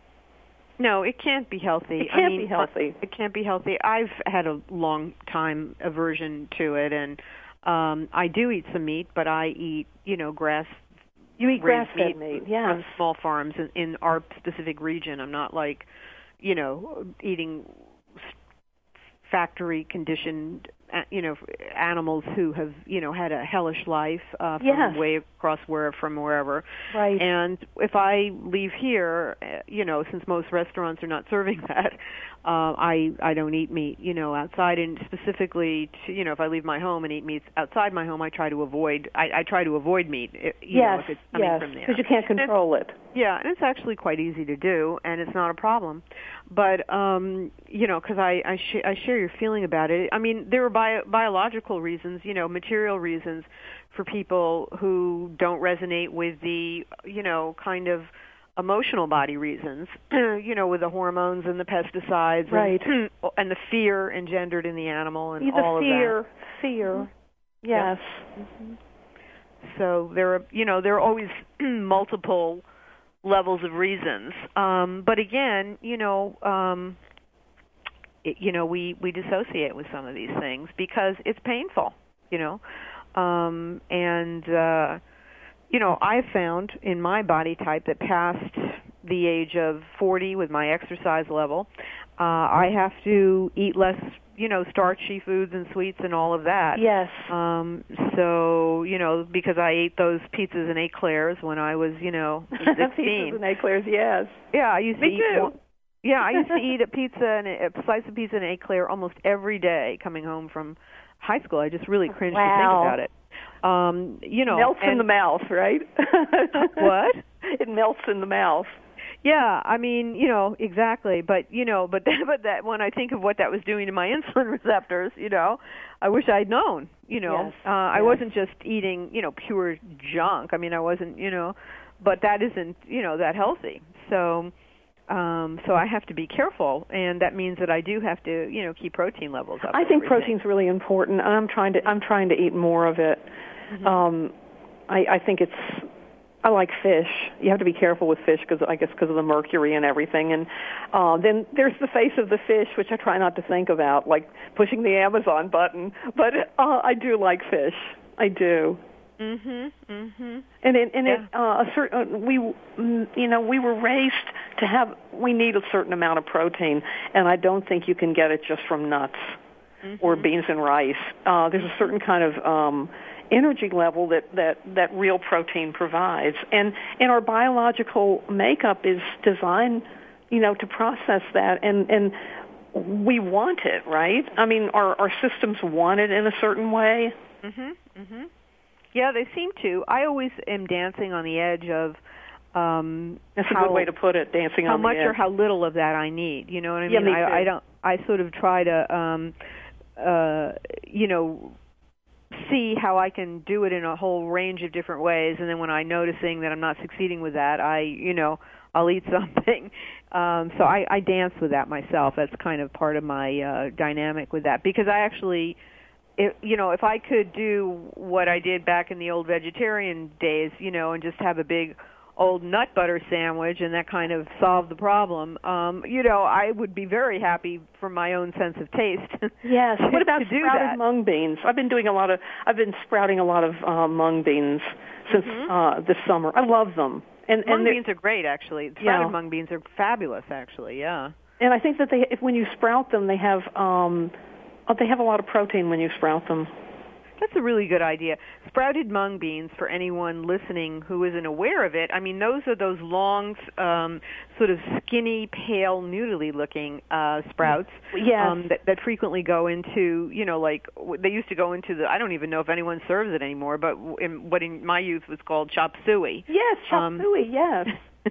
No, it can't be healthy. It can't I mean, be healthy. It can't be healthy. I've had a long time aversion to it, and um, I do eat some meat, but I eat, you know, grass. You eat grass-fed meat, meat, yeah. From small farms in, in our specific region. I'm not like, you know, eating factory-conditioned you know, animals who have, you know, had a hellish life uh, from yes. way across where from wherever. Right. And if I leave here, you know, since most restaurants are not serving that, uh, I I don't eat meat, you know, outside. And specifically, to, you know, if I leave my home and eat meat outside my home, I try to avoid. I, I try to avoid meat. You yes. know, if it's coming yes. from there. Because you can't control and it. Yeah, and it's actually quite easy to do, and it's not a problem. But um, you know, because I I, sh- I share your feeling about it. I mean, there are bio- biological reasons, you know, material reasons for people who don't resonate with the, you know, kind of emotional body reasons, you know, with the hormones and the pesticides, right, and, and the fear engendered in the animal, and the all fear, of that. Fear, fear, yes. Yeah. Mm-hmm. So there are, you know, there are always multiple levels of reasons. Um, but again, you know, um, it, you know, we, we dissociate with some of these things because it's painful, you know. Um, and, uh, you know, I've found in my body type that past the age of forty with my exercise level, uh, I have to eat less, you know, starchy foods and sweets and all of that. Yes. Um, so, you know, because I ate those pizzas and eclairs when I was, you know, sixteen. Pizzas and eclairs, yes. Yeah, I used Me to eat too. One, yeah, I used to eat a pizza and a, a slice of pizza and eclair almost every day coming home from high school. I just really cringed wow. to think about it. Um, you know, melts and, in the mouth, right? What? It melts in the mouth. Yeah, I mean, you know, exactly. But you know, but that, but that when I think of what that was doing to my insulin receptors, you know, I wish I'd known. You know, yes. uh, I yes. wasn't just eating, you know, pure junk. I mean, I wasn't, you know, but that isn't, you know, that healthy. So, um, so I have to be careful, and that means that I do have to, you know, keep protein levels up. I think protein's really important. I'm trying to I'm trying to eat more of it. Mm-hmm. Um, I, I think it's. I like fish. You have to be careful with fish because I guess because of the mercury and everything. And uh, then there's the face of the fish, which I try not to think about, like pushing the Amazon button. But uh, I do like fish. I do. Mhm. Mhm. And it, and yeah. it uh, a certain we you know we were raised to have we need a certain amount of protein, and I don't think you can get it just from nuts mm-hmm. or beans and rice. Uh, there's a certain kind of um, energy level that, that, that real protein provides. And, and our biological makeup is designed, you know, to process that, and, and we want it, right? I mean, our, our systems want it in a certain way. Mhm. Mhm. Yeah, they seem to. I always am dancing on the edge of um That's how, a good way to put it, dancing how on much the edge. or how little of that I need. You know what I mean? Yeah, me I, too. I don't I sort of try to um uh you know see how I can do it in a whole range of different ways, and then when I'm noticing that I'm not succeeding with that, I, you know, I'll eat something. Um, so I, I dance with that myself. That's kind of part of my uh, dynamic with that, because I actually, it, you know, if I could do what I did back in the old vegetarian days, you know, and just have a big old nut butter sandwich and that kind of solved the problem, um, you know, I would be very happy for my own sense of taste. Yes. to, what about to do sprouted that. mung beans? I've been doing a lot of, I've been sprouting a lot of uh, mung beans since mm-hmm. uh, this summer. I love them. And, mung and beans are great, actually. Sprouted yeah. mung beans are fabulous, actually, yeah. And I think that they, if when you sprout them, they have, um, oh, they have a lot of protein when you sprout them. That's a really good idea. Sprouted mung beans, for anyone listening who isn't aware of it, I mean, those are those long, um, sort of skinny, pale, noodly-looking uh, sprouts yes. um, that, that frequently go into, you know, like, they used to go into the, I don't even know if anyone serves it anymore, but in, what in my youth was called chop suey. Yes, chop um, suey, yes.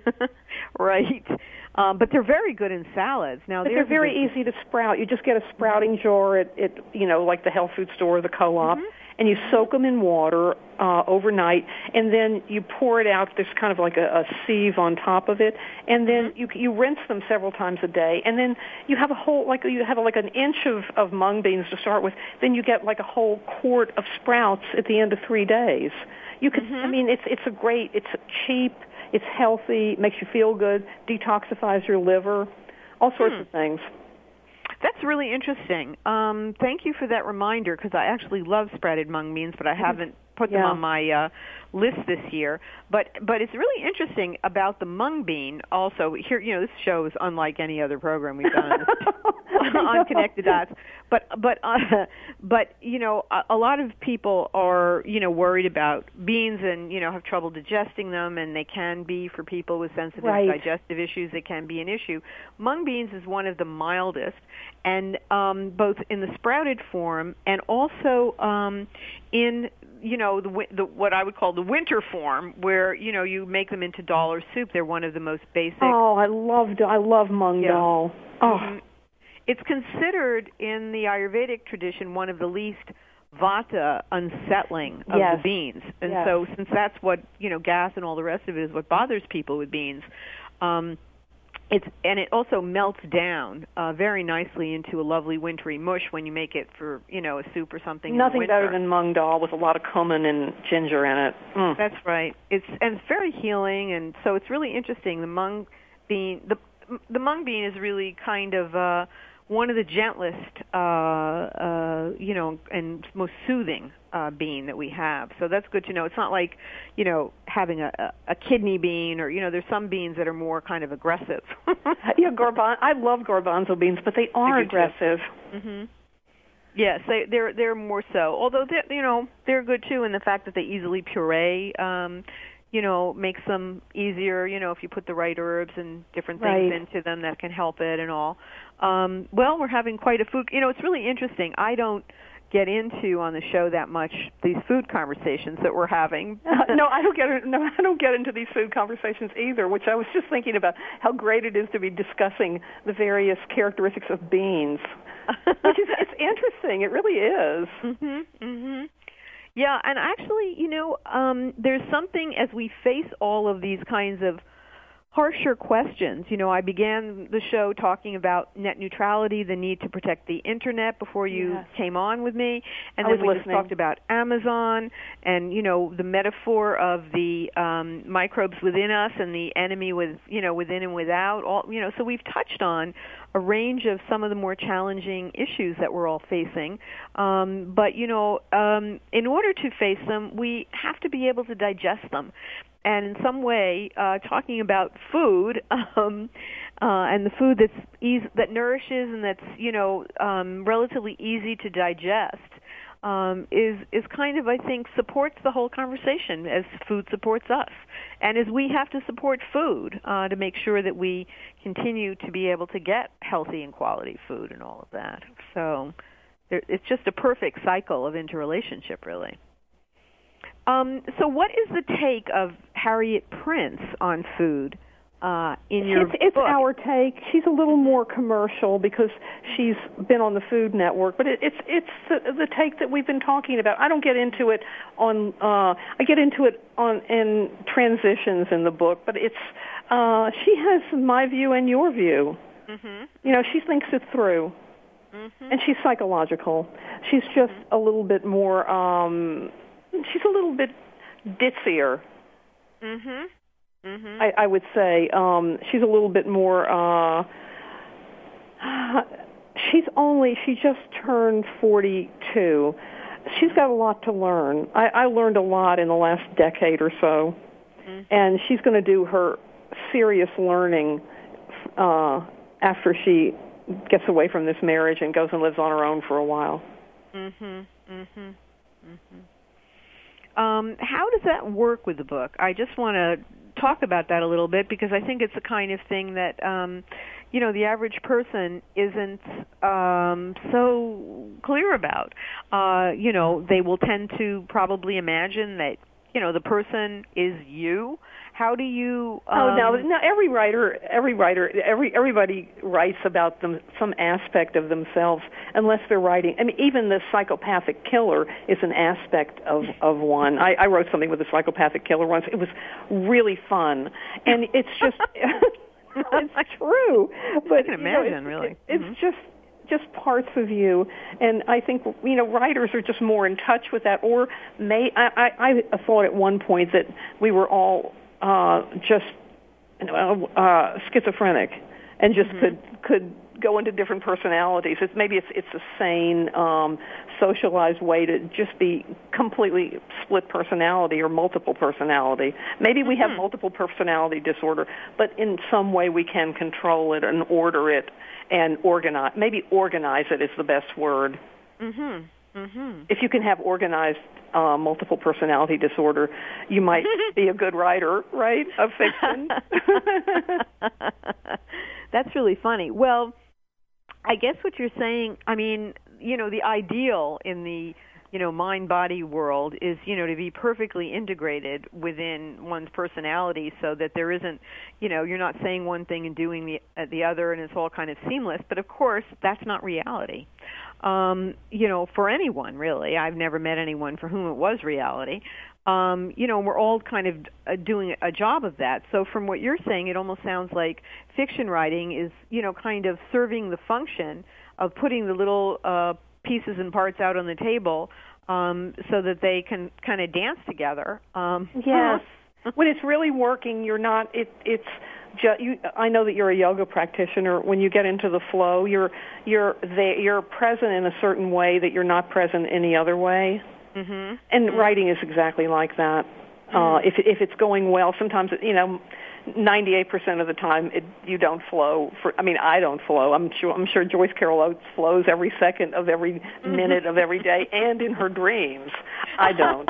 Right. Um, but they're very good in salads. Now, but they're very the, easy to sprout. You just get a sprouting jar at, at you know, like the health food store or the co-op, mm-hmm. and you soak them in water uh, overnight, and then you pour it out. There's kind of like a, a sieve on top of it, and then mm-hmm. you you rinse them several times a day, and then you have a whole like you have like an inch of, of mung beans to start with. Then you get like a whole quart of sprouts at the end of three days. You could, mm-hmm. I mean, it's it's a great, it's cheap. It's healthy, makes you feel good, detoxifies your liver, all sorts hmm. of things. That's really interesting. Um, thank you for that reminder, because I actually love sprouted mung beans, but I haven't put yeah. them on my uh, list this year. But but it's really interesting about the mung bean. Also, here, you know, this show is unlike any other program we've done on, this, on Connect the Dots. But but uh, but you know, a, a lot of people are you know worried about beans and you know have trouble digesting them, and they can be for people with sensitive right. digestive issues. They can be an issue. Mung beans is one of the mildest, and um, both in the sprouted form and also um, in you know, the, the what I would call the winter form, where you know you make them into dal or soup. They're one of the most basic. Oh, I love I love mung yeah. dal. Oh, mm-hmm. It's considered in the Ayurvedic tradition one of the least vata unsettling of yes. the beans, and yes. so since that's what you know, gas and all the rest of it is what bothers people with beans. Um, It's, and it also melts down uh, very nicely into a lovely wintry mush when you make it for, you know, a soup or something. Nothing in the winter. better than mung dal with a lot of cumin and ginger in it. Mm. That's right. It's and it's very healing, and so it's really interesting. The mung bean, the the mung bean is really kind of uh, one of the gentlest, uh, uh, you know, and most soothing uh, bean that we have. So that's good to know. It's not like, you know, having a, a, a kidney bean or, you know, there's some beans that are more kind of aggressive. yeah, garban- I love garbanzo beans, but they are aggressive. Mm-hmm. Yes, they, they're they're more so. Although they, you know, they're good too in the fact that they easily puree. Um, you know, makes them easier. You know, if you put the right herbs and different things right. into them, that can help it and all. Um, well, we're having quite a food. You know, it's really interesting. I don't get into on the show that much these food conversations that we're having. no, I don't get no, I don't get into these food conversations either. Which I was just thinking about how great it is to be discussing the various characteristics of beans. Which is it's interesting. It really is. Mhm. Mhm. Yeah, and actually, you know, um, there's something as we face all of these kinds of harsher questions. You know, I began the show talking about net neutrality, the need to protect the Internet before you yes. came on with me. And I then we was just listening. talked about Amazon and, you know, the metaphor of the um, microbes within us and the enemy with, you know, within and without. All, you know, so we've touched on a range of some of the more challenging issues that we're all facing. Um, but, you know, um, in order to face them, we have to be able to digest them. And in some way, uh, talking about food um, uh, and the food that's easy, that nourishes and that's, you know, um, relatively easy to digest um, is is kind of, I think, supports the whole conversation as food supports us. And as we have to support food uh, to make sure that we continue to be able to get healthy and quality food and all of that. So there, it's just a perfect cycle of interrelationship, really. Um, so what is the take of Harriet Prince on food uh, in your it's, it's book? our take. She's a little more commercial because she's been on the Food Network, but it, it's it's the, the take that we've been talking about. I don't get into it on. Uh, I get into it on in transitions in the book, but it's uh, she has my view and your view. Mm-hmm. You know, she thinks it through, mm-hmm. and she's psychological. She's just mm-hmm. a little bit more. Um, she's a little bit ditzier. Mm-hmm. Mm-hmm. I, I would say um, she's a little bit more. Uh, she's only she just turned forty-two. She's got a lot to learn. I, I learned a lot in the last decade or so, mm-hmm. and she's going to do her serious learning uh, after she gets away from this marriage and goes and lives on her own for a while. Mhm. Mhm. Mhm. Um, how does that work with the book? I just want to talk about that a little bit because I think it's the kind of thing that um, you know the average person isn't um, so clear about. Uh, you know, they will tend to probably imagine that you know the person is you. How do you? Um, oh no, no! Every writer, every writer, every everybody writes about them some aspect of themselves, unless they're writing. I mean, even the psychopathic killer is an aspect of of one. I, I wrote something with a psychopathic killer once. It was really fun, and it's just it's true. But I can imagine, you know, it's, really, it, it's mm-hmm. just. just parts of you, and I think you know writers are just more in touch with that. Or may I, I, I thought at one point that we were all uh, just uh, uh, schizophrenic, and just mm-hmm. could could go into different personalities. It's maybe it's it's a sane, um, socialized way to just be completely split personality or multiple personality. Maybe we mm-hmm. have multiple personality disorder, but in some way we can control it and order it and organize. Maybe organize it is the best word. Mhm. Mhm. If you can have organized uh, multiple personality disorder, you might be a good writer, right, of fiction. That's really funny. Well, I guess what you're saying, I mean, you know, the ideal in the, you know, mind-body world is, you know, to be perfectly integrated within one's personality so that there isn't, you know, you're not saying one thing and doing the uh, the other and it's all kind of seamless. But, of course, that's not reality. Um, you know, for anyone, really. I've never met anyone for whom it was reality. Um, you know, we're all kind of uh, doing a job of that. So from what you're saying, it almost sounds like fiction writing is, you know, kind of serving the function of putting the little uh, pieces and parts out on the table um, so that they can kind of dance together. Um, yes. When it's really working, you're not, it, it's, ju- you, I know that you're a yoga practitioner. When you get into the flow, you're, you're, they, you're present in a certain way that you're not present any other way. Mm-hmm. And mm-hmm. writing is exactly like that. Mm-hmm. Uh, if if it's going well, sometimes you know, ninety-eight percent of the time it, you don't flow. For I mean, I don't flow. I'm sure I'm sure Joyce Carol Oates flows every second of every mm-hmm. minute of every day, and in her dreams. I don't.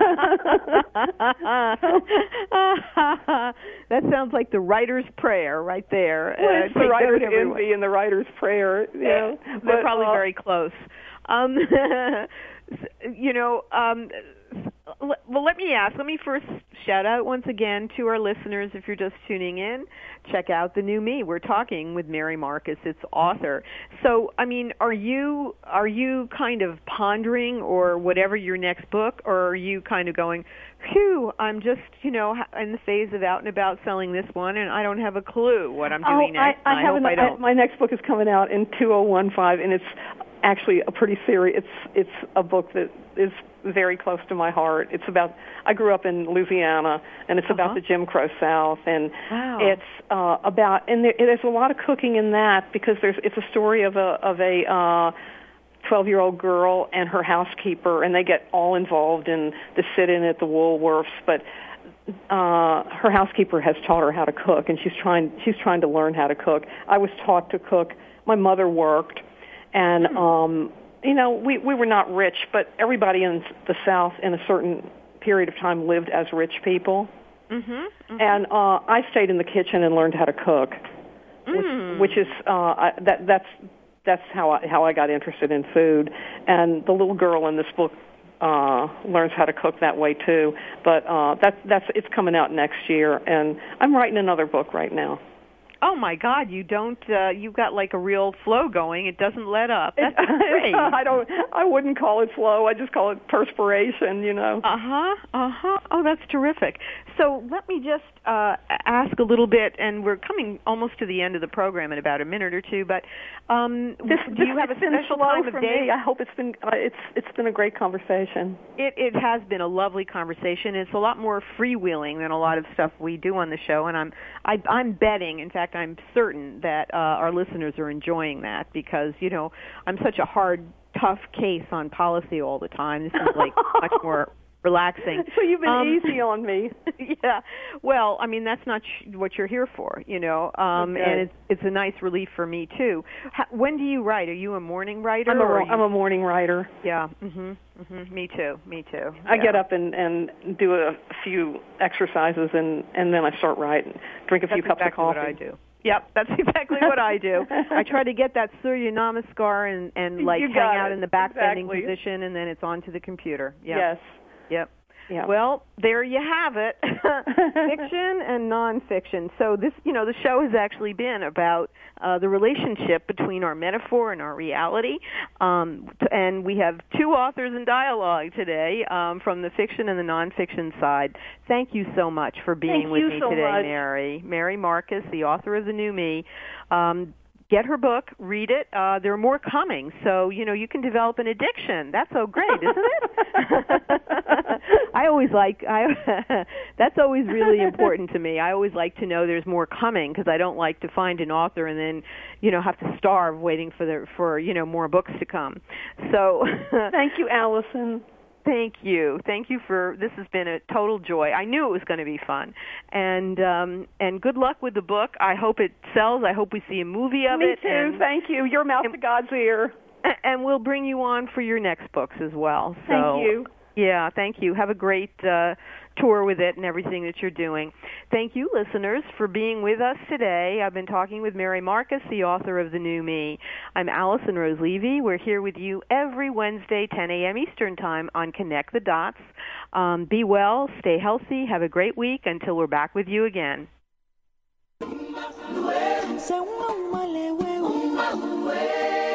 That sounds like the writer's prayer right there. Well, uh, it's the writer's envy and the writer's prayer. You know, they're but, probably uh, very close. Um, you know, um, well, let me ask. Let me first shout out once again to our listeners, if you're just tuning in, check out The New Me. We're talking with Mary Marcus, its author. So, I mean, are you are you kind of pondering or whatever your next book, or are you kind of going, phew, I'm just, you know, in the phase of out and about selling this one, and I don't have a clue what I'm doing oh, next. I, I, I have hope an, I don't. My next book is coming out in two thousand fifteen, and it's actually a pretty serious. It's it's a book that is very close to my heart. It's about, I grew up in Louisiana, and it's uh-huh. about the Jim Crow South, and wow. it's uh, about, and there, there's a lot of cooking in that because there's it's a story of a of a uh, twelve-year-old girl and her housekeeper, and they get all involved in the sit-in at the Woolworths, but uh, her housekeeper has taught her how to cook, and she's trying she's trying to learn how to cook. I was taught to cook. My mother worked, and hmm. um, you know, we, we were not rich, but everybody in the South in a certain period of time lived as rich people. Mm-hmm, mm-hmm. And uh, I stayed in the kitchen and learned how to cook, mm. which, which is uh, I, that that's that's how I, how I got interested in food. And the little girl in this book uh, learns how to cook that way too. But uh, that's that's it's coming out next year, and I'm writing another book right now. Oh my God! You don't. Uh, you've got like a real flow going. It doesn't let up. That's it, great. I don't. I wouldn't call it flow. I just call it perspiration. You know. Uh huh. Uh huh. Oh, that's terrific. So let me just uh, ask a little bit, and we're coming almost to the end of the program in about a minute or two. But um, this, do this, you have a been special slow time for of day? Me. I hope it's been. Uh, it's it's been a great conversation. It it has been a lovely conversation. It's a lot more freewheeling than a lot of stuff we do on the show, and I'm I, I'm betting. In fact, I'm certain that uh, our listeners are enjoying that because, you know, I'm such a hard, tough case on policy all the time. This is like much more relaxing. So you've been um, easy on me. Yeah. Well, I mean, that's not sh- what you're here for, you know, um, okay. and it's it's a nice relief for me, too. How, when do you write? Are you a morning writer? I'm a, or you... I'm a morning writer. Yeah. Mm-hmm. Mm-hmm. Me too. Me too. I yeah. get up and, and do a few exercises, and, and then I start writing, drink a that's few cups exactly of coffee. What I do. Yep, that's exactly what I do. I try to get that Surya Namaskar and, and like you hang out it. in the back exactly. bending position, and then it's on to the computer. Yep. Yes. Yep. Yeah. Well, there you have it. Fiction and nonfiction. So this, you know, the show has actually been about uh, the relationship between our metaphor and our reality. Um, and we have two authors in dialogue today um, from the fiction and the nonfiction side. Thank you so much for being Thank with you me so today, much. Mary. Mary Marcus, the author of The New Me. Um, get her book, read it. Uh, there are more coming, so you know you can develop an addiction. That's so great, isn't it? I always like I. That's always really important to me. I always like to know there's more coming because I don't like to find an author and then you know have to starve waiting for the for you know more books to come. So thank you, Allison. Thank you. Thank you for, this has been a total joy. I knew it was going to be fun. And um, and good luck with the book. I hope it sells. I hope we see a movie of Me it. Me too. And, thank you. Your mouth and, to God's ear. And we'll bring you on for your next books as well. So, thank you. Yeah, thank you. Have a great uh, tour with it and everything that you're doing. Thank you, listeners, for being with us today. I've been talking with Mary Marcus, the author of The New Me. I'm Allison Rose Levy. We're here with you every Wednesday, ten a.m. Eastern Time on Connect the Dots. Um, be well, stay healthy, have a great week until we're back with you again. Se